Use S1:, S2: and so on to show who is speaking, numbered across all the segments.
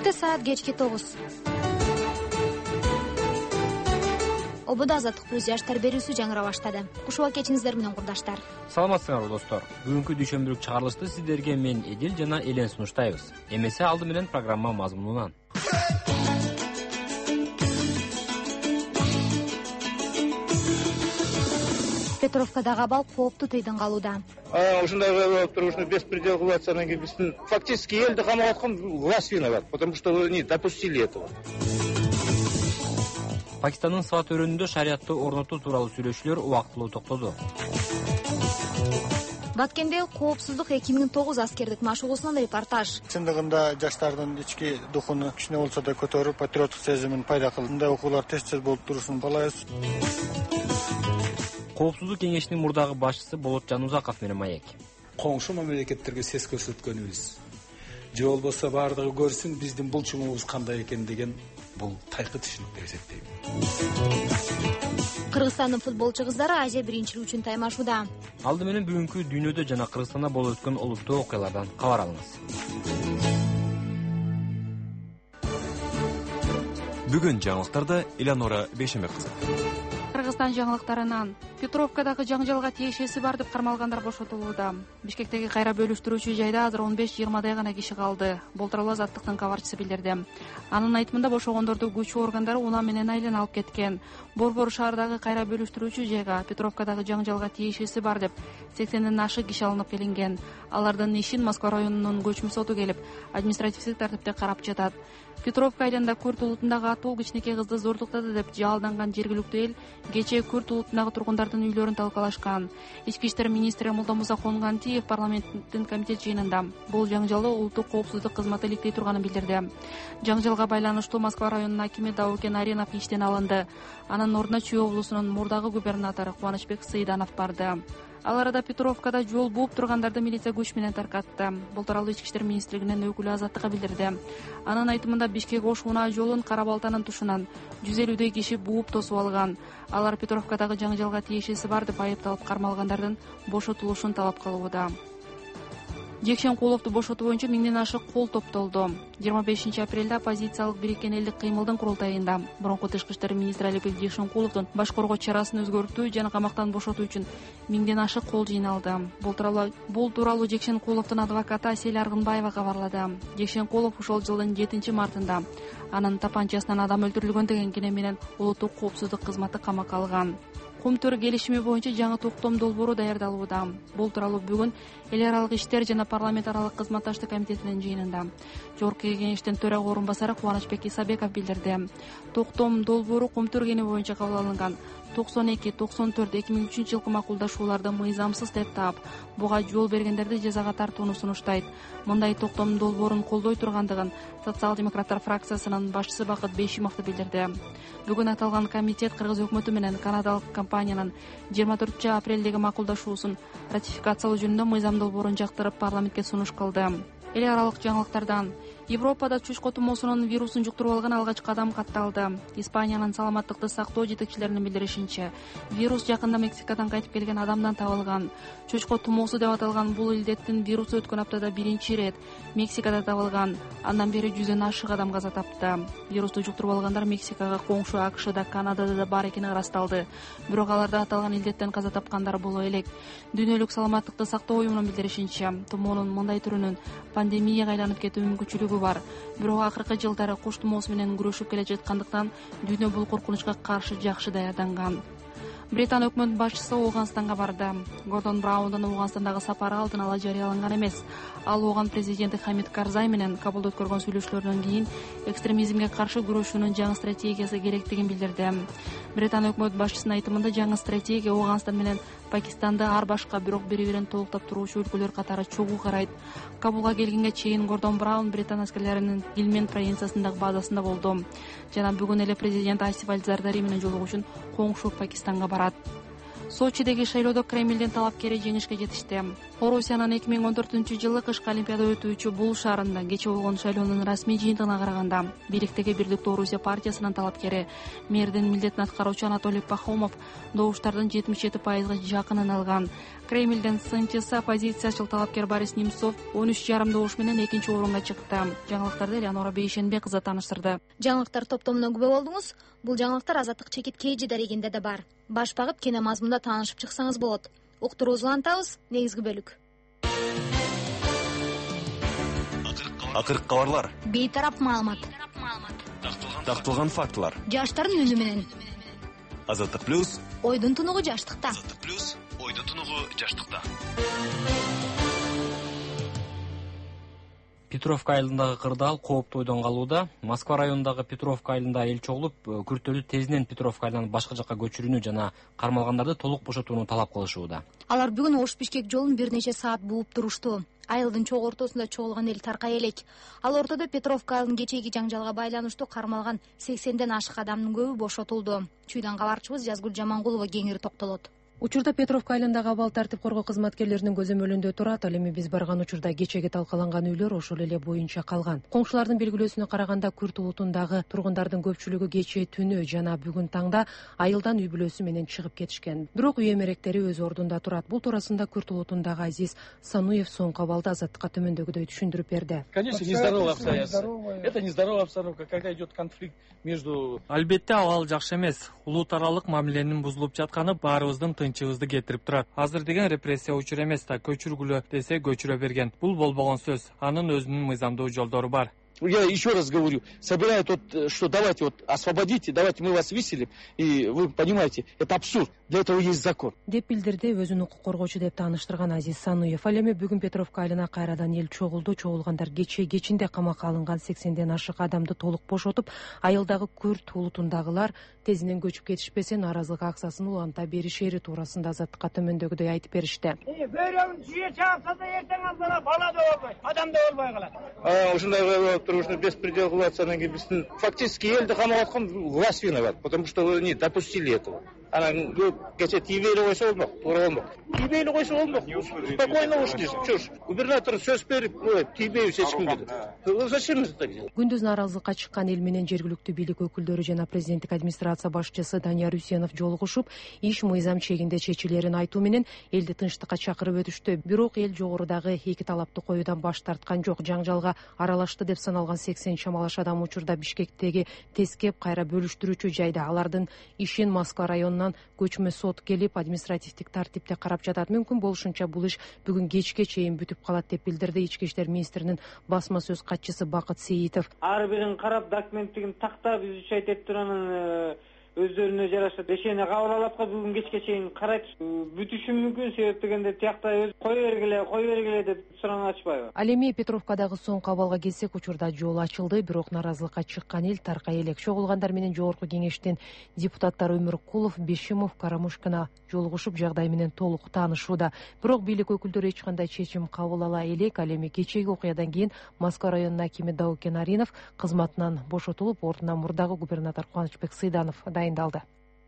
S1: Эртең саат кечки 9. Ободо азаттык плюс жаштар берүүсү жаңыра баштады. Кушуба кечиңиздер менен курдаштар.
S2: Саламатсыңарбы достор. Бүгүнкү дүйшөмбүлүк чыгарылышты сиздерге мен Эдил жана Элен сунуштайбыз. Эмесе алды менен программа мазмунунан.
S1: Петровкадагы абал кооптуу тыйдын калууда.
S3: Ушундай болуп туруп, ушуну беспредел кылып атса, анан кийин биздин фактически элди камап аткан власть виноват, потому что вы не допустили этого.
S2: Пакистандын Сват өрөөнүндө шариатты орнотуу тууралуу сүйлөшүүлөр убактылуу токтоду.
S1: Баткенде коопсуздук 2009 аскердик машыгуусунан репортаж.
S4: Чындыгында жаштардын ички духуну кичине болсо да көтөрүп, патриоттук сезимин пайда кылып, мындай окуулар тез болуп турушун каалайбыз.
S2: Коопсуздук кеңешинин мурдагы башчысы Болот Жанузаков менен маек.
S5: Коңшу мамлекеттерге сес көрсөткөнүбүз же болбосо баардыгы көрсүн биздин булчумубуз кандай экен деген бул тайкы түшүнүк деп эсептейм.
S1: Кыргызстандын футболчу кыздары Азия биринчилиги үчүн таймашууда.
S2: Алды менен бүгүнкү дүйнөдө жана Кыргызстанда болуп өткөн олуттуу окуялардан кабар алыңыз.
S6: Бүгүн жаңылыктарда Элеонора Бейшембек кызы.
S7: Кыргызстан жаңылыктарынан Петровкадагы жаңжалга тиешеси бар деп кармалгандар бошотулууда. Бишкектеги кайра бөлүштүрүүчү жайда азыр 15-20 гана киши калды. Бул тууралуу Азаттыктын кабарчысы билдирди. Анын айтымында бошогондорду күчүү органдары унаа менен айлана алып кеткен. Борбор шаардагы кайра бөлүштүрүүчү жайга Петровкадагы жаңжалга тиешеси бар деп 80ден ашык киши алынып келинген. Алардын ишин Москва районунун көчмө соту келип, административдик тартипте карап жатат. Петровка айылында Күрт улутундагы атуу кичинекей кызды зордуктады деп жалданган жергиликтүү эл кечээ Күрт улутундагы тургундардын үйлөрүн талкалашкан. Ички иштер министри Молдомуза Конгантиев парламенттин комитет жыйынында бул жаңжалды улуттук коопсуздук кызматы иликтей турганын билдирди. Жаңжалга байланыштуу Москва районунун акими Даукен Аринов иштен алынды. Анын ордуна Чүй облусунун мурдагы губернатору Кубанычбек Сыйданов барды. Ал арада Петровкада жол бууп тургандарды милиция күч менен таркатты. Бул тууралуу Ички иштер министрлигинин өкүлү Азаттыкка билдирди. Анын айтымында Бишкек-Ош унаа жолун Кара-Балтанын тушунан 150 киши бууп тосуп алган. Алар Петровкадагы жаңжалга тиешеси бар деп айыпталып кармалгандардын бошотулушун талап кылууда. Жекшенкуловду бошотуу боюнча 1000ден ашык кол топтолду. 25 апрелде оппозициялык бириккен элдик кыймылдын курултайында мурунку тышкы иштер министри Алибек Жекшенкуловдун баш коргоо чарасын өзгөртүү жана камактан бошотуу үчүн 1000ден ашык кол жыйналды. Бул тууралуу Жекшенкуловдун адвокаты Асель Аргынбаева кабарлады. Жекшенкулов ушул жылдын 7-мартында анын тапанчасынан адам өлтүрүлгөн деген кине менен улуттук коопсуздук кызматы камакка алган. Кум-төр келишими боюнча жаңы токтом долбоору даярдалууда. Бул тууралуу бүгүн эл аралык иштер жана парламент аралык кызматташтык комитетинин жыйынында Жогорку кеңештин төрага орун басары Кубанычбек Исабеков билдирди. Токтом долбоору Кум-төр кени боюнча кабыл алынган 92-94-2003 жылкы макулдашууларды мыйзамсыз деп таап, буга жол бергендерди жазага тартууну сунуштайт. Мындай токтом долбоорун колдой тургандыгын социал-демократтар фракциясынын башчысы Бакыт Бейшимов билдирди. Бүгүн аталган комитет кыргыз өкмөтү менен канадалык компаниянын 24-апрелдеги макулдашуусун ратификациялоо жөнүндө мыйзам долбоорун жактырып парламентке сунуш кылды. Эл аралык жаңылыктардан Европада чучко тумоосунун вирусун жуктуруп алган алгачкы адам катталды. Испаниянын саламаттыкты сактоо жетекчилеринин билдиришинче, вирус жакында Мексикадан кайтып келген адамдан табылган. Чучко тумоосу деп аталган бул илдеттин вирусу өткөн аптада биринчи ирет Мексикада табылган. Андан бери 100ден ашык адам каза тапты. Вирусту жуктуруп алгандар Мексикага коңшу АКШда, Канадада да бар экени ырасталды. Бирок аларда аталган илдеттен каза тапкандар боло элек. Дүйнөлүк саламаттыкты сактоо уюмунун билдиришинче, тумоонун мындай түрүнүн пандемияга айланып кетүү мүмкүнчүлүгү бар. Бирок акыркы жылдары куш тумоосу менен күрөшүп келе жаткандыктан дүйнө бул коркунучка каршы жакшы даярданган. Британ өкмөт башчысы Ооганстанга барды. Гордон Браундун Ооганстандагы сапары алдын ала жарыяланган эмес. Ал ооган президенти Хамид Карзай менен Кабулда өткөргөн сүйлөшүүлөрдөн кийин экстремизмге каршы күрөшүүнүн жаңы стратегиясы керектигин билдирди. Британ өкмөт башчысынын айтымында жаңы стратегия Ооганстан менен Пакистанды ар башка, бирок бири-бирин толуктап туруучу өлкөлөр катары чогуу карайт. Кабулга келгенге чейин Гордон Браун Британ аскерлеринин Гилмен провинциясындагы базасында болду. Жана бүгүн эле президент Асиф Аль-Зардари менен жолугуу үчүн коңшу Пакистанга барат. Сочидеги шайлоодо Кремлдин талапкери жеңишке жетишти. Орусиянын 2014-жылы кышкы олимпиада өтүүчү Бул шаарында кечээ болгон шайлоонун расмий жыйынтыгына караганда бийликтеги Бирликтүү Орусия партиясынын талапкери, мэрдин милдетин аткаруучу Анатолий Пахомов добуштардын 77% жакынын алган. Кремлден сынчысы оппозициячыл талапкер Борис Немцов 13,5 добуш менен экинчи орунга чыкты. Жаңылыктарды Элеонора Бейшенбек кызы тааныштырды.
S1: Жаңылыктар топтомуна күбө болдуңуз. Бул жаңылыктар Азаттык чекит KG дарегинде да бар. Баш багыт кене мазмунда таанышып чыксаңыз болот. Уктуруубузду улантабыз. Негизги бөлүк.
S6: Акыркы кабарлар.
S1: Бейтарап маалымат.
S6: Такталган фактылар.
S1: Жаштардын үнү менен.
S6: Азаттык плюс.
S1: Ойдун тунугу жаштыкта.
S6: Азаттык плюс. Ойдун тунугу жаштыкта.
S2: Петровка айылындагы кырдаал кооптуу ойдон калууда. Москва районундагы Петровка айылында эл чогулуп, күртөлүү тезинен Петровка айылынан башка жакка көчүрүүнү жана кармалгандарды толук бошотууну талап кылышууда.
S1: Алар бүгүн Ош-Бишкек жолун бир нече саат бууп турушту. Айылдын чогуу ортосунда чогулган эл таркай элек. Ал ортодо Петровка айылынын кечээги жаңжалга байланыштуу кармалган 80ден ашык адамдын көбү бошотулду. Чүйдөн кабарчыбыз Жазгүл Жамангулова кеңири токтолот.
S8: Учурда Петровка айылындагы абал тартип коргоо кызматкерлеринин көзөмөлүндө турат. Ал эми биз барган учурда кечеги талкаланган үйлөр ошол эле боюнча калган. Коңшулардын белгилөөсүнө караганда Күрт улутундагы тургундардын көпчүлүгү кечээ түнү жана бүгүн таңда айылдан үй бүлөсү менен чыгып кетишкен. Бирок үй эмеректери өз ордунда турат. Бул туурасында Күрт улутундагы Азиз Сануев соңку абалда Азаттыкка төмөндөгүдөй түшүндүрүп берди.
S9: Конечно, нездоровая обстоятельства. Это нездоровая обстановка, когда идет конфликт между...
S10: Албетте абал жакшы эмес. Улут аралык мамиленин бузулуп жатканы баарыбыздын тынчыбызды кетирип турат. Азыр деген репрессия учур эмес да, көчүргүлө десе көчүрө берген. Бул болбогон сөз. Анын өзүнүн мыйзамдуу жолдору бар.
S3: Я еще раз говорю, собирают вот, что давайте вот освободите, давайте мы вас выселим, и вы понимаете, это абсурд, для этого есть закон.
S8: Деп билдирди өзүн укук коргоочу деп тааныштырган Азиз Сануев. Ал эми бүгүн Петровка айылына кайрадан эл чогулду. Чогулгандар кечинде камакка алынган 80ден ашык адамды толук бошотуп, айылдагы Күрт улутундагылар тезинен көчүп кетишпесе нааразылык акчасын уланта беришери туурасында Азаттыкка төмөндөгүдөй айтып беришти.
S11: Бөөрөң жүйө чаапса да эртең алдыра бала да болбойт, адам да болбой калат.
S3: Ушундай что беспредел кылып атсанан кийин биздин фактически элди камап аткан власть виноват, потому что вы не допустили этого. Анан кече тийбей койсо болмок, туура болмок. Тийбей койсо болмок. Спокойно уштиш. Чуш, губернатор сөз берип, тийбей эч кимге. Зачем это делать?
S8: Күндүз нааразылыкка чыккан эл менен жергиликтүү бийлик өкүлдөрү жана президенттик администрация башчысы Данияр Үсенов жолугушуп, иш мыйзам чегинде чечилерин айтуу менен элди тынчтыкка чакырып өтүштү. Бирок эл жогорудагы эки талапты коюудан баш тарткан жок. Жаңжалга аралашты деп саналган 80 чамалаш адам учурда Бишкектеги тескеп кайра бөлүштүрүүчү жайда. Алардын ишин Москва районунан көчмө сот келип административдик тартипте карап жатат. Мүмкүн болушунча бул иш бүгүн кечке чейин бүтүп калат деп билдирди Ички иштер министринин басма сөз катчысы Бакыт Сейитов.
S12: Ар бирин карап документтигин тактап изучать этип туранын өздөрүнө жараша бешене кабыл алат го. Бүгүн кечке чейин карайт. Бүтүшү мүмкүн, себеп дегенде тиякта кой бергиле деп суран ачпайбы.
S8: Ал эми Петровкадагы соңку абалга келсек, учурда жол ачылды, бирок нааразылыкка чыккан эл таркай элек. Чогулгандар менен жогорку кеңештин депутаттары Өмүркулов, Бешимов, Карамушкина жолугушуп жагдай менен толук таанышууда. Бирок бийлик өкүлдөрү эч кандай чечим кабыл ала элек. Ал эми кечеги окуядан кийин Москва районунун акими Даукен Аринов кызматынан бошотулуп, ордуна мурдагы губернатор Кубанычбек Сыйданов дайындалды.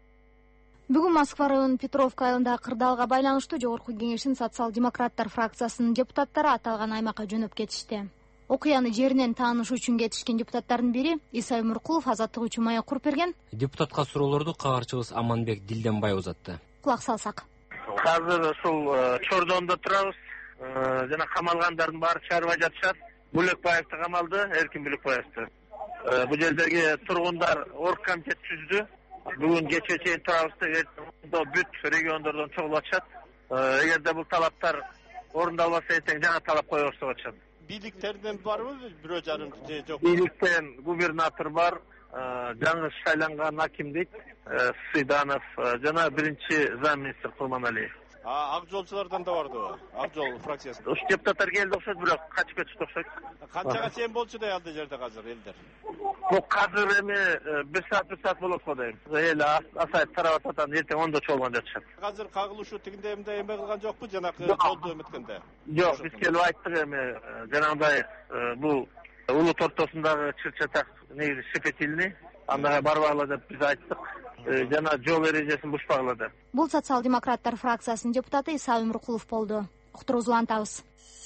S1: Бүгүн Москва районунун Петровка айылындагы кырдаалга байланыштуу жогорку кеңештин социал-демократтар фракциясынын депутаттары аталган аймакка жөнөп кетишти. Окуяны жеринен тааныш үчүн кетишкен депутаттардын бири Иса Өмүркулов Азаттык үчүн маек куруп берген.
S2: Депутатка суроолорду кабарчыбыз Аманбек Дилденбай узатты.
S1: Кулак салсак.
S13: Азыр ушул Чордондо турабыз. Жана камалгандардын баары чарбай жатышат. Бүлөкбаевди камалды, Эркин Бүлөкбаевди. Бул жердеги тургундар оргкомитет түздү. Бүгүн кече чейин турабыз, бүт региондордон чогулуп атышат. Эгерде бул талаптар орундалбаса эртең жаңы талап коюп атышат.
S14: Бийликтерден барбы, бирөө жарым же жок?
S13: Бийликтен губернатор бар, жаңы шайланган аким дейт, Сыйданов жана биринчи замминистр Курманалиев.
S14: Ак жолчулардан да барды, Ак жол фракциясы.
S13: Уш депутаттар келди окшойт, бирок качып кетишти окшойт.
S14: Канчага чейин болчу да алды жерде азыр элдер?
S13: Бул азыр эми 1 саат болот го дейм. Эл асайып тарап атат, эртең 10до чогулган жатышат.
S14: Азыр кагылышуу тигинде эме кылган жокпу, жанакы жолду эметкенде?
S13: Жок, биз келип айттык эми жанагындай бул улут ортосундагы чыр-чатак негизи шепетильный, андайга барбагыла деп биз айттык. Жана жол эрежесин бушпагыла деп.
S1: Бул социал-демократтар фракциясынын депутаты Иса Өмүркулов болду. уктургузулантабыз.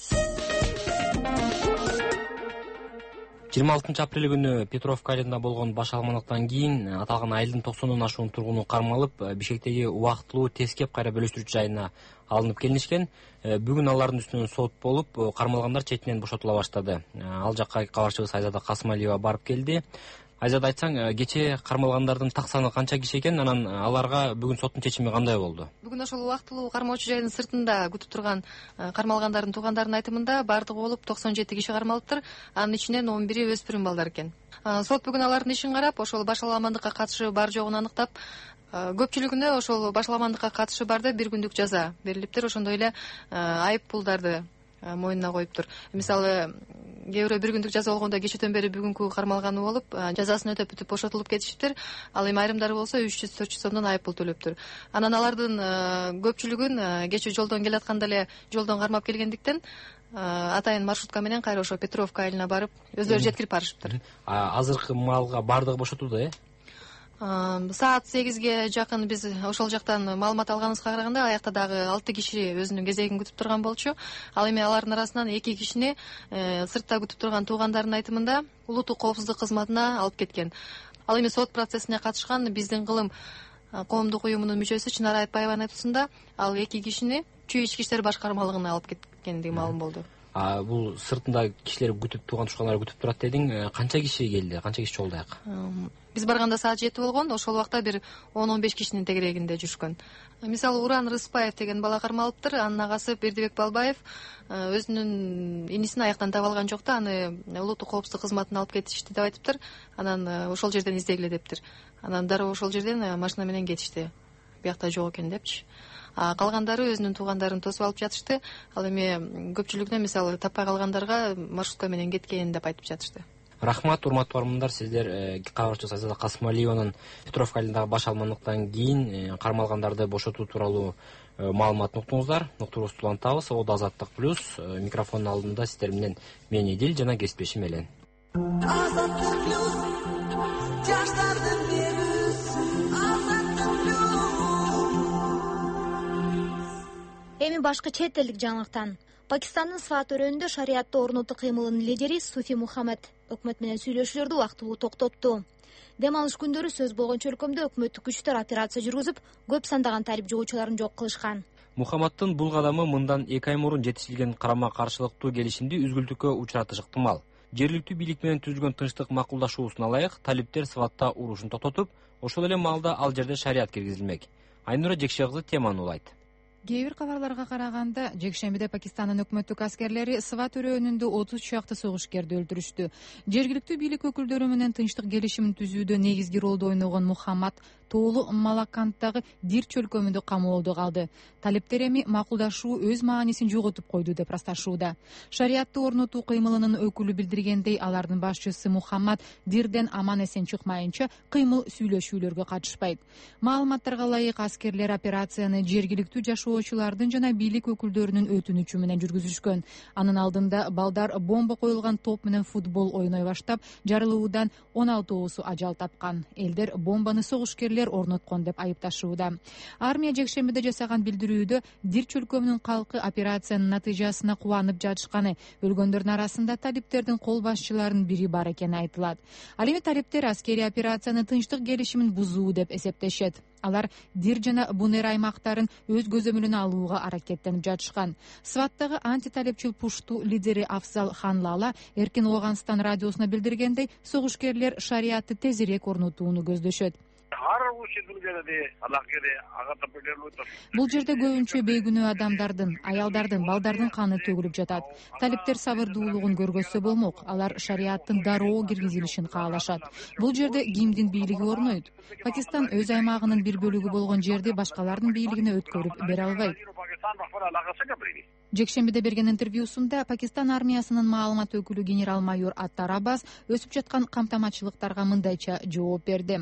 S2: 26 апрель күнү Петровка айылында болгон баш алмандыктан кийин аталган айылдын 90 ашуун тургуну кармалып, Бишкектеги убактылуу тескеп кайра бөлүштүрүүчү жайына алынып келинишкен. Бүгүн алардын үстүнөн сот болуп, кармалгандар четинен бошотула баштады. Ал жакка кабарчыбыз Айзада Касымалиева барып келди. Айзада, айтсаң, кечээ кармалгандардын так саны канча киши экен, анан аларга бүгүн соттун чечими кандай болду?
S15: Бүгүн ошол убактылуу кармоочу жайдын сыртында күтүп турган кармалгандардын туугандарынын айтымында бардыгы болуп 97 киши кармалыптыр. Анын ичинен 11 өспүрүм балдар экен. Сот бүгүн алардын ишин карап, ошол башаламандыкка катышы бар жогун аныктап, көпчүлүгүнө ошол башаламандыкка катышы барды 1 күндүк жаза берилиптир. Ошондой эле айып пулдарды мойнуна коюптур. Мисалы, кээ бирөө 1 күндүк жаза болгондо кечээден бери бүгүнкү кармалганы болуп, жазасын өтөп бүтүп бошотулуп кетишиптир. Ал эми айрымдары болсо 300-400 сомдон айып пул төлөптүр. Анан алардын көпчүлүгүн кечээ жолдон келатканда эле жолдон кармап келгендиктен атайын маршрутка менен кайра ошо Петровка айылына барып, өздөрү жеткирип барышыптыр.
S2: Азыркы маалга бардыгы бошотулду,
S15: Саат 8ге жакын биз ошол жактан маалымат алганыбызга караганда, аякта дагы 6 киши өзүнүн кезегин күтүп турган болчу. Ал эми алардын арасынан 2 кишини сыртта күтүп турган туугандардын айтымында улуттук коопсуздук кызматына алып кеткен. Ал эми сот процессине катышкан биздин кылым коомдук уюмунун мүчөсү Чынар Айтбаеванын айтуусунда ал 2 кишини Чүй ички иштер башкармалыгына алып кеткендиги маалым болду.
S2: Бул сыртында кишилер күтүп, тууган тушкандар күтүп турат дедиң. Канча киши келди? Канча киши чогулду аяк?
S15: Биз барганда саат 7 болгон, ошол убакта бир 10-15 кишинин тегерегинде жүрүшкөн. Мисалы, Уран Рыспаев деген бала кармалыптыр. Анын агасы Бердибек Балбаев өзүнүн инисин аяктан таба алган жок да, аны улуттук коопсуздук кызматына алып кетишти деп айтыптыр. Анан ошол жерден издегиле дептир. Анан дароо ошол жерден машина менен кетишти. Биякта жок экен депчи. Калгандары өзүнүн туугандарын тосуп алып жатышты. Ал эми көпчүлүгүнө, мисалы, таппай калгандарга маршрутка менен кеткен деп айтып жатышты.
S2: Рахмат, урматтуу бармандар, сиздер кабарчыбыз Айзада Касымалиеванын Петровка айылындагы баш алмандыктан кийин кармалгандарды бошотуу тууралуу маалыматын уктуңуздар. Уктуруубузду улантабыз. Ол Азаттык плюс. Микрофондун алдында сиздер менен мен Идил жана кесиптешим Элен. Азаттык плюс. Жаштардын берүүсү. Азаттык плюс.
S1: Эми башкы чет элдик жаңылыктан. Пакистандын Сват өрөөнүндө шариатты орнотуу кыймылынын лидери Суфи Мухаммед өкмөт менен сүйлөшүүлөрдү убактылуу токтотту. Дем алыш күндөрү сөз болгончу өлкөмдө өкмөттүк күчтөр операция жүргүзүп, көп сандаган талип жугуучуларын жок кылышкан.
S2: Мухаммаддын бул кадамы мындан 2 ай мурун жетишилген карама-каршылыктуу келишимди үзгүлтүккө учуратышы ыктымал. Жергиликтүү бийлик менен түзүлгөн тынчтык макулдашуусуна ылайык талиптер Сватта урушун токтотуп, ошол эле маалда ал жерде шариат киргизилмек. Айнура Жекше кызы теманы улайт.
S16: Кээ бир кабарларга караганда, жекшембиде Пакистандын өкмөттүк аскерлери Сват өрөөнүндө 30 чакты согушкерди өлтүрүштү. Жергиликтүү бийлик өкүлдөрү менен тынчтык келишимин түзүүдө негизги ролду ойногон Мухаммад тоолу Малакканттагы Дир чөлкөмүндө камоодо калды. Талиптер эми макулдашуу өз маанисин жоготуп койду деп ырасташууда. Шариатты орнотуу кыймылынын өкүлү билдиргендей, алардын башчысы Мухаммад Дирден аман эсен чыкмайынча кыймыл сүйлөшүүлөргө катышпайт. Маалыматтарга ылайык, аскерлер операцияны жергиликтүү жашоочулардын жана бийлик өкүлдөрүнүн өтүнүчү менен жүргүзүшкөн. Анын алдында балдар бомба коюлган топ менен футбол ойной баштап, жарылуудан 16 ажал тапкан. Элдер бомбаны согушкерлер орноткон деп айыпташууда. Армия жекшембиде жасаган билдирүүдө Дир чөлкөмүнүн калкы операциянын натыйжасына кубанып жатышканы, өлгөндөрдүн арасында талиптердин кол башчыларынын бири бар экени айтылат. Ал эми талиптер аскерий операцияны тынчтык келишимин бузуу деп эсептешет. Алар Дир жана Бунер аймактарын өз көзөмөлүнө алууга аракеттенип жатышкан. Сваттагы антиталипчил пушту лидери Афзал Ханлала Эркин Оганстан радиосуна билдиргендей, согушкерлер шариатты тезирээк орнотууну көздөшөт. Бул жерде көбүнчө бейгүнөө адамдардын, аялдардын, балдардын каны төгүлүп жатат. Талиптер сабырдуулугун көргөзсө болмок. Алар шариаттын дароо киргизилишин каалашат. Бул жерде кимдин бийлиги орнойт? Пакистан өз аймагынын бир бөлүгү болгон жерди башкалардын бийлигине өткөрүп бере албайт. Жекшембиде берген интервьюсунда Пакистан армиясынын маалымат өкүлү генерал-майор Аттар Аббас өсүп жаткан камтамачылыктарга мындайча жооп берди.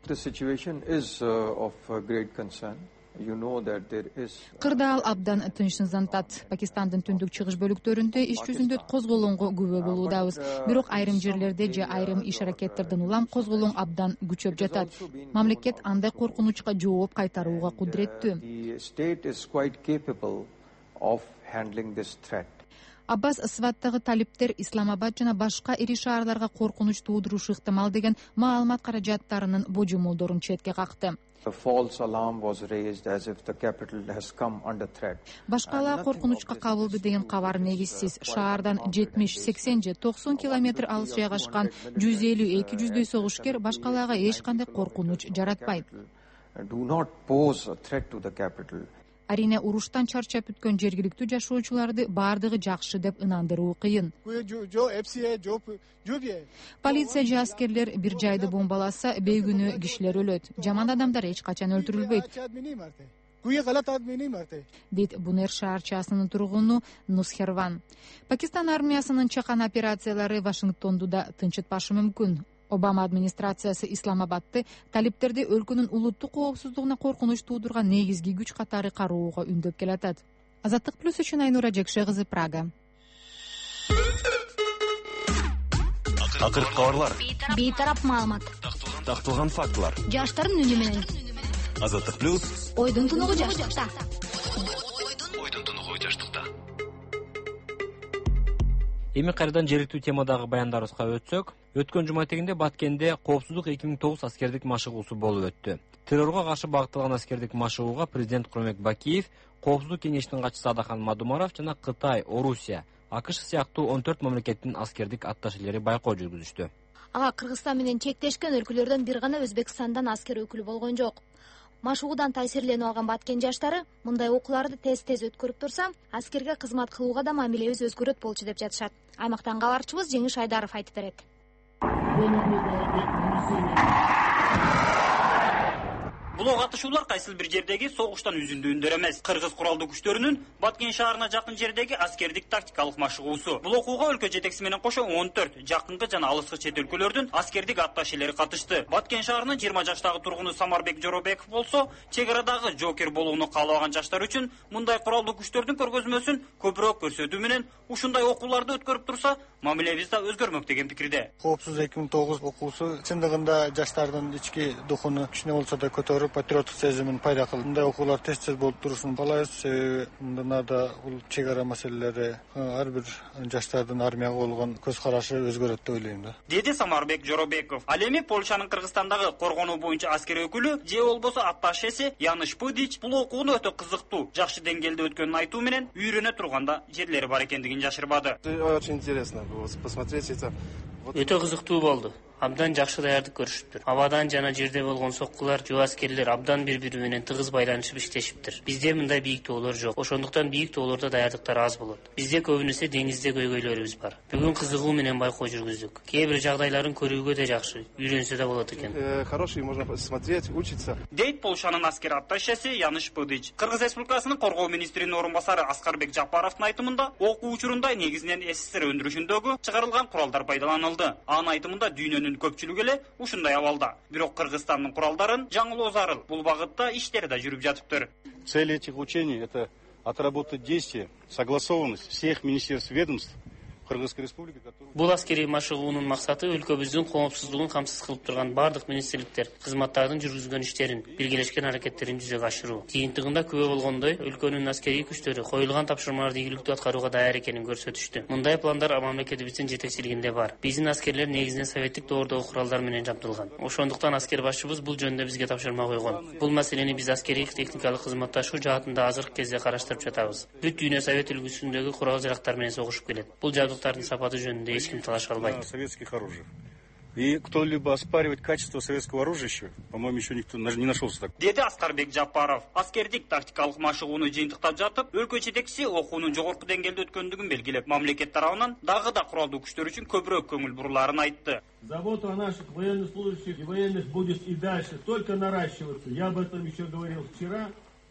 S16: Кырдаал абдан тынчсыздантат. Пакистандын түндүк чыгыш бөлүктөрүндө иш жүзүндө козголоңго күбө болуудабыз. Бирок айрым жерлерде же айрым иш аракеттерден улам козголоң абдан күчөп жатат. Мамлекет андай коркунучка жооп кайтарууга кудуреттүү.
S17: of handling this threat.
S16: Аббас Сваттагы талиптер Исламабад жана башка ири шаарларга коркунуч туудурушу ыктымал деген маалымат каражаттарынын божомолдорун четке какты.
S17: A false alarm was raised as if the capital has come under threat.
S16: Башкалар коркунучка кабылды деген кабар негизсиз. Шаардан 70, 80 же 90 километр алыс жайгашкан 150-200дөй согушкер башкаларга эч кандай коркунуч жаратпайт.
S17: Do not pose a threat to the capital.
S16: Арине уруштан чарчап бүткөн жергиликтүү жашоочуларды баардыгы жакшы деп ынандыруу кыйын. Полиция же аскерлер бир жайды бомбаласа, бейгүнөө кишилер өлөт. Жаман адамдар эч качан өлтүрүлбөйт. Дейт Бунер шаарчасынын тургуну Нусхерван. Пакистан армиясынын чакан операциялары Вашингтонду да тынчытпашы мүмкүн. Обама администрациясы Исламабадты талиптерди өлкөнүн улуттук коопсуздугуна коркунуч туудурган негизги күч катары кароого үндөп келатат. Азаттык плюс үчүн Айнура Жекше кызы, Прага.
S6: Акыркы кабарлар.
S1: Бейтарап маалымат.
S6: Такталган фактылар.
S1: Жаштардын үнү менен.
S6: Азаттык плюс.
S1: Ойдун тунугу жаштыкта.
S6: Ойдун тунугу жаштыкта.
S2: Эми кайрадан жергиликтүү темадагы баяндарыбызга өтсөк, өткөн жума этегинде Баткенде коопсуздук 2009 аскердик машыгуусу болуп өттү. Террорго каршы багытталган аскердик машыгууга президент Курманбек Бакиев, коопсуздук кеңешинин катчысы Адахан Мадумаров жана Кытай, Орусия, АКШ сыяктуу 14 мамлекеттин аскердик атташелери байкоо жүргүзүштү.
S1: Ага Кыргызстан менен чектешкен өлкөлөрдөн бир гана Өзбекстандан аскер өкүлү болгон жок. Машыгуудан таасирленип алган Баткен жаштары мындай окууларды тез-тез өткөрүп турса, аскерге кызмат кылууга да мамилебиз өзгөрөт болчу деп жатышат. Аймактан кабарчыбыз Жеңиш Айдаров айтып берет.
S18: Бул катышуулар кайсыл бир жердеги согуштан үзүндүүндөр эмес. Кыргыз куралдуу күчтөрүнүн Баткен шаарына жакын жердеги аскердик тактикалык машыгуусу. Бул окууга өлкө жетекчиси менен кошо 14 жакынкы жана алыскы чет өлкөлөрдүн аскердик атташелери катышты. Баткен шаарынын 20 жаштагы тургуну Самарбек Жоробеков болсо, чек арадагы жокер болууну каалабаган жаштар үчүн мындай куралдуу күчтөрдүн көргөзмөсүн көбүрөөк көрсөтүү менен ушундай окууларды өткөрүп турса, мамилебиз да өзгөрмөк деген пикирде.
S4: Коопсуз 2009 окуусу чындыгында жаштардын ички духуну кичине болсо да көтөрүп, патриоттук сезимин пайда кылды. Мындай окуулар тез-тез болуп турушун каалайбыз. Себеби мындайда бул чек ара маселелери ар бир жаштардын армияга болгон көз карашы өзгөрөт деп ойлойм да.
S18: Деди Самарбек Жоробеков. Ал эми Польшанын Кыргызстандагы коргонуу боюнча аскер өкүлү же болбосо атташеси Яныш Пыдич бул окууну өтө кызыктуу, жакшы деңгээлде өткөнүн айтуу менен үйрөнө турганда жерлери бар экендигин жашырбады.
S19: Очень интересно было посмотреть это.
S20: Өтө кызыктуу болду. Абдан жакшы даярдык көрүшүптүр. Абадан жана жерде болгон соккулар, жөө аскерлер абдан бири-бири менен тыгыз байланышып иштешиптир. Бизде мындай бийик тоолор жок. Ошондуктан бийик тоолордо даярдыктар аз болот. Бизде көбүнесе деңизде көйгөйлөрүбүз бар. Бүгүн кызыгуу менен байкоо жүргүздүк. Кээ бир жагдайларын көрүүгө да жакшы, үйрөнсө да болот экен.
S19: Хороший, можно посмотреть, учиться.
S18: Дейт Полшанын аскер атташеси Яныш Пыдич. Кыргыз Республикасынын коргоо министринин орун басары Аскарбек Жапаровдун айтымында, окуу учурунда негизинен СССР өндүрүшүндөгү чыгарылган куралдар пайдаланылды. Анын айтымында дүйнөнүн көпчүлүгү эле ушундай абалда. Бирок Кыргызстандын куралдарын жаңылоо зарыл. Бул багытта иштер да жүрүп жатыптыр.
S21: Цель этих учений — это отработать действия, согласованность всех министерств, ведомств Кыргызской республики.
S20: Бул аскерий машыгуунун максаты өлкөбүздүн коопсуздугун камсыз кылып турган бардык министрликтер, кызматтардын жүргүзгөн иштерин, биргелешкен аракеттерин жүзөгө ашыруу. Жыйынтыгында күбө болгондой, өлкөнүн аскерий күчтөрү коюлган тапшырмаларды ийгиликтүү аткарууга даяр экенин көрсөтүштү. Мындай пландар мамлекетибиздин жетекчилигинде бар. Биздин аскерлер негизинен советтик доордогу куралдар менен жабдылган. Ошондуктан аскер башчыбыз бул жөнүндө бизге тапшырма койгон. Бул маселени биз аскерий техникалык кызматташуу жаатында азыркы кезде караштырып жатабыз. Бүт дүйнө совет үлгүсүндөгү курал-жарактар менен согушуп келет. Бул жабдыктардын сапаты жөнүндө эч ким талаша албайт.
S21: Советских оружий. И кто-либо оспаривать качество советского оружия еще, по-моему, еще никто не нашелся так.
S18: Деди Аскарбек Жапаров. Аскердик тактикалык машыгууну жыйынтыктап жатып, өлкө жетекчиси окуунун жогорку деңгээлде өткөндүгүн белгилеп, мамлекет тарабынан дагы да куралдуу күчтөр үчүн көбүрөөк көңүл бурулаарын айтты.
S22: Забота о наших военнослужащих и военных будет и дальше только наращиваться. Я об этом еще говорил вчера.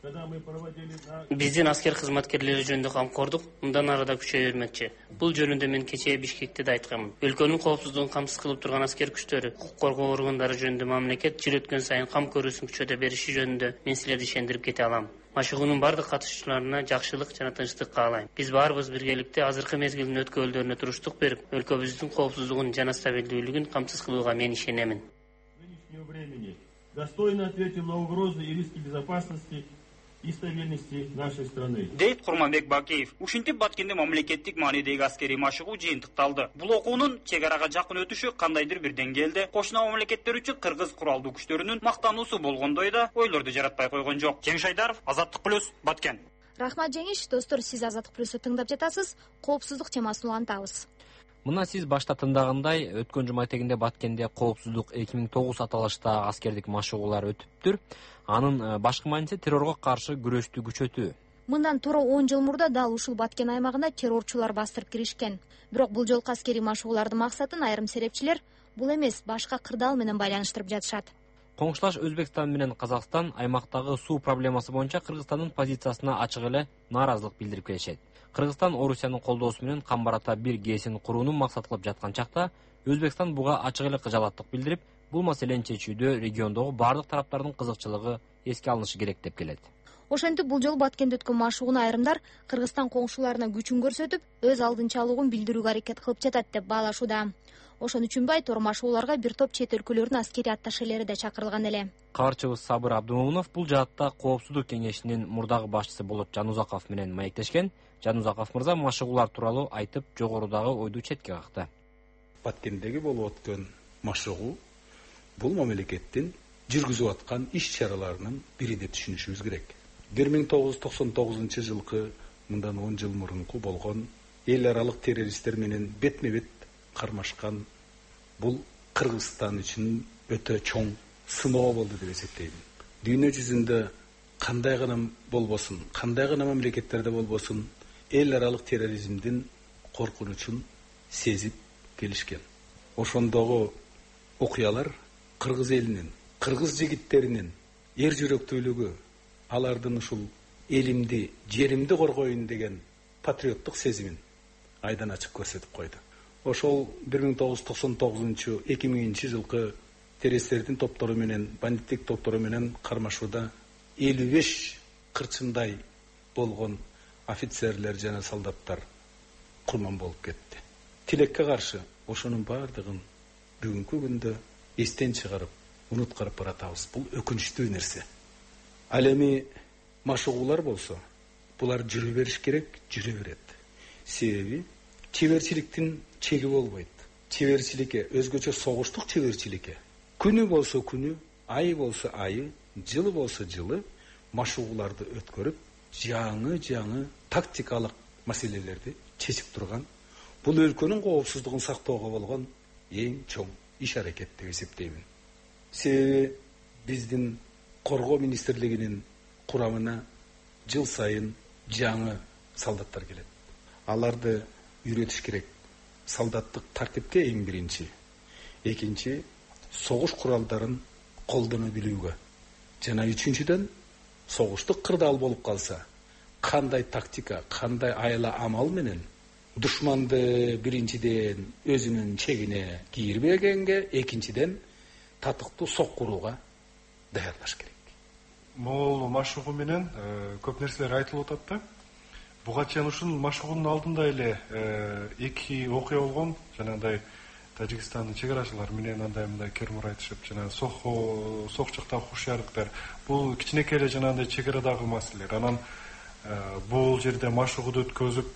S20: Биздин аскер кызматкерлери жөнүндө камкордук мындан ары да күчөйө бермекчи. Бул жөнүндө мен кечээ Бишкекте да айтканмын. Өлкөнүн коопсуздугун камсыз кылып турган аскер күчтөрү, укук коргоо органдары жөнүндө мамлекет жыл өткөн сайын кам көрүүсүн күчөтө бериши жөнүндө мен силерди ишендирип кете алам. Машыгуунун бардык катышуучуларына жакшылык жана тынчтык каалайм. Биз баарыбыз биргеликте азыркы мезгилдин өткөлдөрүнө туруштук берип, өлкөбүздүн коопсуздугун жана стабилдүүлүгүн камсыз кылууга мен ишенемин.
S22: Достойно ответим на угрозы и риски безопасности и стабильности нашей страны.
S18: Дейт Курманбек Бакеев. Ушинтип Баткенде мамлекеттик маанидеги аскерий машыгуу жыйынтыкталды. Бул окуунун чек арага жакын өтүшү кандайдыр бир деңгээлде кошуна мамлекеттер үчүн кыргыз куралдуу күчтөрүнүн мактануусу болгондой да ойлорду жаратпай койгон жок. Жеңиш Айдаров, Азаттык плюс, Баткен.
S1: Рахмат Жеңиш, достор, сиз Азаттык плюсту тыңдап жатасыз. Коопсуздук темасын улантабыз.
S2: Мына сиз башта тыңдагандай, өткөн жума этегинде Баткенде коопсуздук 2009 аталыштагы аскердик машыгуулар өтүптүр. Анын башкы мааниси террорго каршы күрөштү күчөтүү.
S1: Мындан туура 10 жыл мурда дал ушул Баткен аймагына террорчулар бастырып киришкен. Бирок бул жолку аскерий машыгуулардын максатын айрым серепчилер бул эмес, башка кырдаал менен байланыштырып жатышат.
S2: Коңшулаш Өзбекстан менен Казакстан аймактагы суу проблемасы боюнча Кыргызстандын позициясына ачык эле нааразылык билдирип келишет. Кыргызстан Орусиянын колдоосу менен Камбарата 1 ГЭСин курууну максат кылып жаткан чакта Өзбекстан буга ачык эле кыжалаттык билдирип, бул маселени чечүүдө региондогу бардык тараптардын кызыкчылыгы эске алынышы керек деп келет.
S1: Ошентип бул жолу Баткенде өткөн машыгууну айрымдар Кыргызстан коңшуларына күчүн көрсөтүп, өз алдынчалыгын билдирүүгө аракет кылып жатат деп баалашууда. Ошон үчүн Байтор машыгууларга бир топ чет өлкөлөрдүн аскерий атташелери да чакырылган эле.
S2: Кабарчыбыз Сабыр Абдымомунов бул жаатта Коопсуздук кеңешинин мурдагы башчысы Болот Жанузаков менен маектешкен. Жанузаков мырза машыгуулар тууралуу айтып, жогорудагы ойду четке какты.
S5: Баткендеги болуп өткөн машыгуу бул мамлекеттин жүргүзүп аткан иш-чараларынын бири деп түшүнүшүбүз керек. 1999 жылкы, мындан 10 жыл мурунку болгон эл аралык террористтер менен бетме-бет кармашкан бул Кыргызстан үчүн өтө чоң сыноо болду деп эсептейм. Дүйнө жүзүндө кандай гана болбосун, кандай гана мамлекеттерде болбосун, эл аралык терроризмдин коркунучун сезип келишкен. Ошондогу окуялар кыргыз элинин, кыргыз жигиттеринин эр жүрөктүүлүгү, алардын ушул элимди, жеримди коргоюн деген патриоттук сезимин айдан ачык көрсөтүп койду. Ошол 1999-2000 жылкы террористтердин топтору менен, бандиттик топтору менен кармашууда 55 кырчындай болгон офицерлер жана солдаттар курман болуп кетти. Тилекке каршы ошонун бардыгын бүгүнкү күндө эстен чыгарып, унуткарып баратабыз. Бул өкүнүчтүү нерсе. Ал эми машыгуулар болсо, булар жүрө бериш керек, жүрө берет. Себеби чеберчиликтин чеги болбойт. Чеберчиликке, өзгөчө согуштук чеберчиликке, күнү болсо күнү, айы болсо айы, жылы болсо жылы машыгууларды өткөрүп, жаңы тактикалык маселелерди чечип турган, бул өлкөнүн коопсуздугун сактоого болгон эң чоң иш-аракет деп эсептеймин. Себеби биздин коргоо министрлигинин курамына жыл сайын жаңы солдаттар келет. Аларды үйрөтүш керек. Солдаттык тартипке эң биринчи. Экинчи, согуш куралдарын колдоно билүүгө. Жана үчүнчүдөн, согуштук кырдаал болуп калса, кандай тактика, кандай айла амал менен душманды биринчиден өзүнүн чегине кийирбегенге, экинчиден татыктуу сок курууга даярдаш керек.
S7: Могул машыгуу менен көп нерселер айтылып атат да. Буга чейин ушул машыгуунун алдында эле эки окуя болгон, жанагындай Тажикстандын чегарачылары менен андай кермур айтышып, жана сокчукта хушярдыктар. Бул кичинекей эле жанагындай чегарадагы маселелер. Анан бул жерде машыгууду өткөзүп,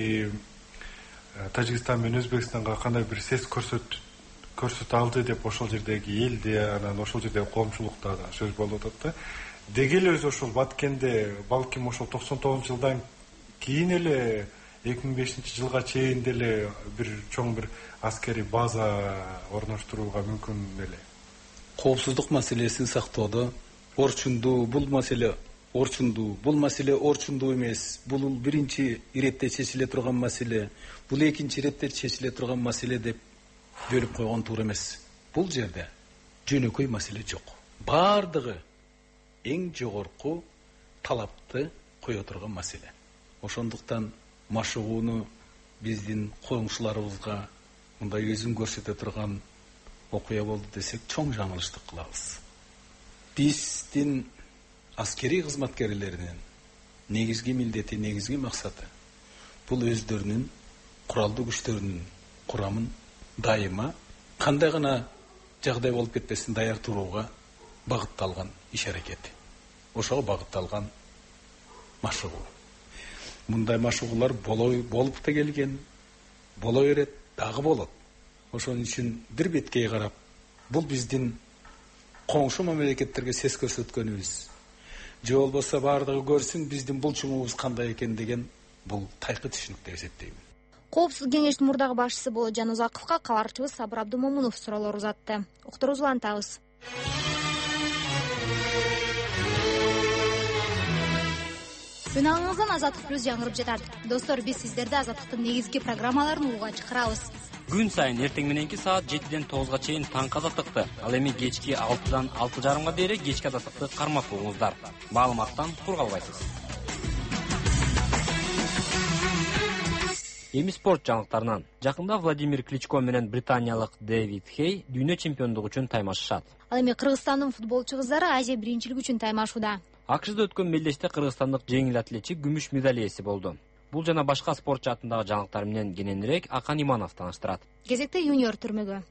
S7: Тажикстан менен Өзбекстанга кандай бир сес көрсөтө алды деп ошол жердеги элде, анан ошол жердеги коомчулукта да сөз болуп атат да. Деги эле өзү ошол Баткенде балким ошол 99 жылдан кийин эле 2005 жылга чейин деле бир чоң бир аскерий база орноштурууга мүмкүн эле.
S5: Коопсуздук маселесин сактоодо орчундуу, бул маселе орчундуу эмес. Бул биринчи иретте чечиле турган маселе, бул экинчи иретте чечиле турган маселе деп бөлүп койгон туура эмес. Бул жерде жөнөкөй маселе жок. Бардыгы эң жогорку талапты кое турган маселе. Ошондуктан машыгууну биздин коңшуларыбызга мындай өзүн көрсөтө турган окуя болду десек чоң жаңылыштык кылабыз. Биздин аскерий кызматкерлеринин негизги милдети, негизги максаты бул өздөрүнүн куралдуу күчтөрүнүн курамын дайыма кандай гана жагдай болуп кетпесин даяр турууга багытталган иш-аракет. Ошого багытталган машыгуу. Мындай машыгуулар болуп да келген, боло берет, дагы болот. Ошон үчүн бир беткей карап, бул биздин коңшу мамлекеттерге сес көрсөткөнүбүз. Же болбосо бардыгы көрсүн биздин булчуңубуз кандай экен деген бул тайкы түшүнүк деп эсептейм.
S1: Коопсуздук кеңештин мурдагы башчысы Болотжан Узаковго кабарчыбыз Сабыр Абдумомунов суроолор узатты. Уктуруп улантабыз. Үналыңыздан Азаттык плюс жаңырып жатат. Достор, биз сиздерди Азаттыктын негизги программаларын угууга чакырабыз.
S2: Күн сайын эртең мененки саат 7ден 9га чейин таңкы Азаттыкты, ал эми кечки 6дан 6:30га дейин кечки Азаттыкты кармап туруңуздар. Маалыматтан кур калбайсыз. Эми спорт жаңылыктарынан. Жакында Владимир Кличко менен британиялык Дэвид Хей дүйнө чемпиондугу үчүн таймашышат.
S1: Ал эми Кыргызстандын футболчу кыздары Азия биринчилиги үчүн таймашууда.
S2: АКШда өткөн мелдеште кыргызстандык жеңил атлетчик күмүш медаль ээси болду. Бул жана башка спорт жаатындагы жаңылыктар менен кененирээк Акан Иманов тааныштырат.
S1: Кезекте юниор түрмөгү.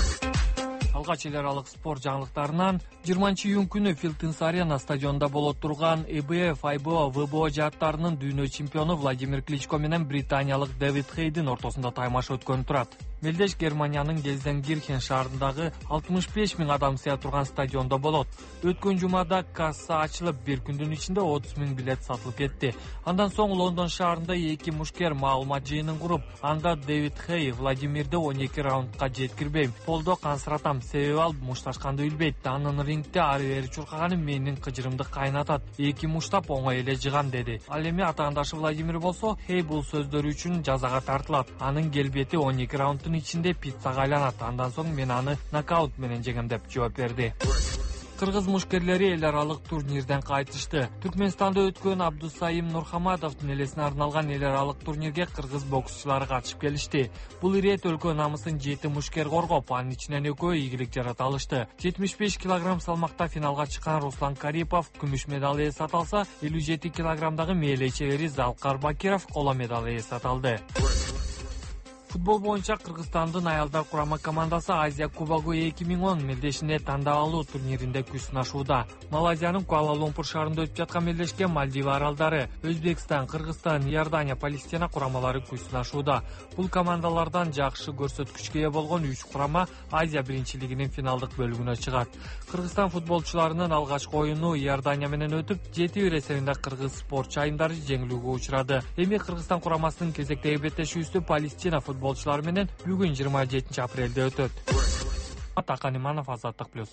S9: Алгач эл аралык спорт жаңылыктарынан 20-июнь күнү Филтинс Арена стадионунда боло турган ЭБФ, IBO, ВБО жааттарынын дүйнө чемпиону Владимир Кличко менен британиялык Дэвид Хейдин ортосунда таймаш өткөн турат. Мелдеш Германиянын Гельзенгирхен шаарындагы 65 000 адам сыя турган стадиондо болот. Өткөн жумада касса ачылып, бир күндүн ичинде 30 000 билет сатылып кетти. Андан соң Лондон шаарында эки мушкер маалымат жыйынын куруп, анда Дэвид Хей Владимирди 12 раундка жеткирбейм, полдо кансыратам, себеби ал мушташканды билбейт. Анын рингде ары бери чуркаганы менин кыжырымды кайнатат. Эки муштап оңой эле жыгам деди. Ал эми атаандашы Владимир болсо, Хей бул сөздөрү үчүн жазага тартылат. Анын келбети 12 раундтун ичинде пиццага айланат. Андан соң мен аны нокаут менен жеңем деп жооп берди. Кыргыз мушкерлери эл аралык турнирден кайтышты. Түркмөнстанда өткөн Абдусайым Нурхаматовдун элесине арналган эл аралык турнирге кыргыз боксчулары катышып келишти. Бул ирет өлкө намысын 7 мушкер коргоп, анын ичинен экөө ийгилик жарата алышты. 75 килограмм салмакта финалга чыккан Руслан Карипов күмүш медаль ээси аталса, 57 килограммдагы мээлей чебери Залкар Бакиров коло медаль ээси аталды. Футбол боюнча Кыргызстандын аялдар курама командасы Азия Кубогу 2010 мелдешине тандалуу турниринде күч сынашууда. Малайзиянын Куала-Лумпур шаарында өтүп жаткан мелдешке Мальдива аралдары, Өзбекстан, Кыргызстан, Иордания, Палестина курамалары күч сынашууда. Бул командалардан жакшы көрсөткүчкө ээ болгон 3 курама Азия биринчилигинин финалдык бөлүгүнө чыгат. Кыргызстан футболчуларынын алгачкы оюну Иордания менен өтүп, 7-1 эсебинде кыргыз спортчу айымдары жеңилүүгө учурады. Эми Кыргызстан курамасынын кезектеги беттешүүсү Палестина футболчулар менен бүгүн 27 апрелде өтөт. Акан Иманов, Азаттык плюс.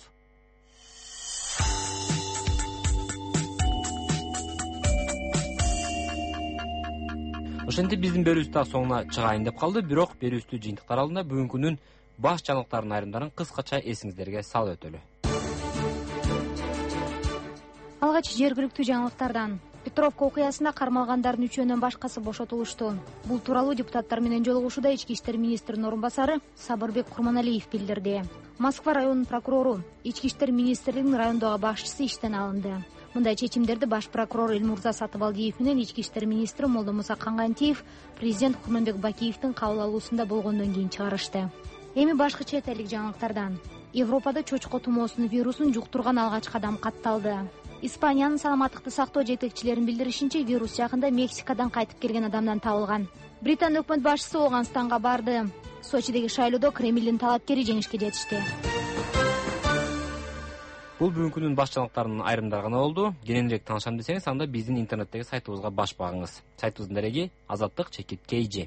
S2: Ошентип биздин берүүбүз да соңуна чыгайын деп калды, бирок берүүбүздү жыйынтыктар алдында бүгүнкүнүн баш жаңылыктарынын айрымдарын кыскача эсиңиздерге салып өтөлү.
S1: Алгач жергиликтүү жаңылыктардан. Петровка окуясында кармалгандардын 3-өөнөн башкасы бошотулушту. Бул тууралуу депутаттар менен жолугушууда Ички иштер министринин орун басары Сабырбек Курманалиев билдирди. Москва районунун прокурору, Ички иштер министрлигинин райондогу башчысы иштен алынды. Мындай чечимдерди баш прокурор Элмурза Сатыбалдиев менен Ички иштер министри Молдомуса Кангантиев президент Курманбек Бакиевдин кабыл алуусунда болгондон кийин чыгарышты. Эми башкы чет элдик жаңылыктардан. Европада чочко тумоосунун вирусун жуктурган алгачкы адам катталды. Испаниянын саламаттыкты сактоо жетекчилеринин билдиришинче, вирус жакында Мексикадан кайтып келген адамдан табылган. Британ өкмөт башчысы Ооганстанга барды. Сочидеги шайлоодо Кремлдин талапкери жеңишке жетишти.
S2: Бул бүгүнкүнүн баш жаңылыктарынын айрымдары гана болду. Кененирээк таанышам десеңиз, анда биздин интернеттеги сайтыбызга баш багыңыз. Сайтыбыздын дереги azatlyk.kg.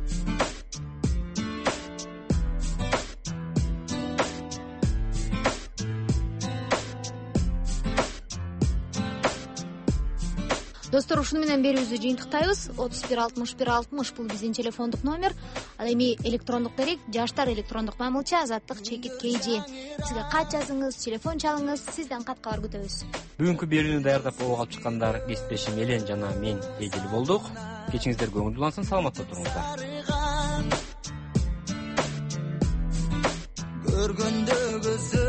S1: Достор, ушуну менен берүүбүздү жыйынтыктайбыз. 31 бул биздин телефондук номер. Ал эми электрондук дерек жаштар электрондук мамылча azatlyk.kg. Сизге кат жазыңыз, телефон чалыңыз, сизден кат кабар күтөбүз.
S2: Бүгүнкү берүүнү даярдап ого алып чыккандар кесиптешим Элен жана мен Эдил болдук. Кечиңиздер көңүл улансын, саламатта туруңуздар. Көргөндө көзү